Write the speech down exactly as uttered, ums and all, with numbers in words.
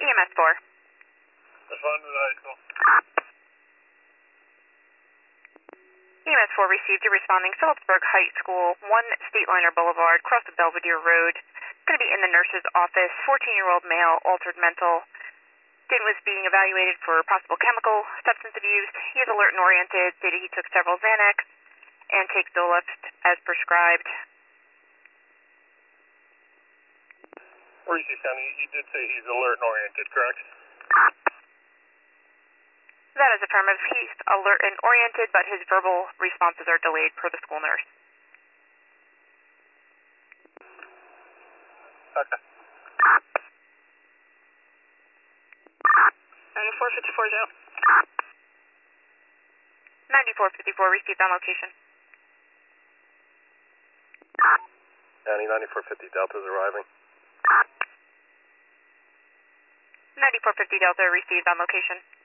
E M S four. Respond to the high school. E M S four received. You're responding. Phillipsburg High School, one State Liner Boulevard, across the Belvedere Road. Going to be in the nurse's office. fourteen-year-old male, altered mental. Student was being evaluated for possible chemical substance abuse. He is alert and oriented. Stated he took several Xanax and takes Zoloft as prescribed. Reese County, he did say he's alert and oriented, correct? That is affirmative. He's alert and oriented, but his verbal responses are delayed per the school nurse. Okay. ninety-four fifty-four is out. ninety-four fifty-four received on location. County ninety-four fifty Delta's arriving. ninety-four fifty Delta received on location.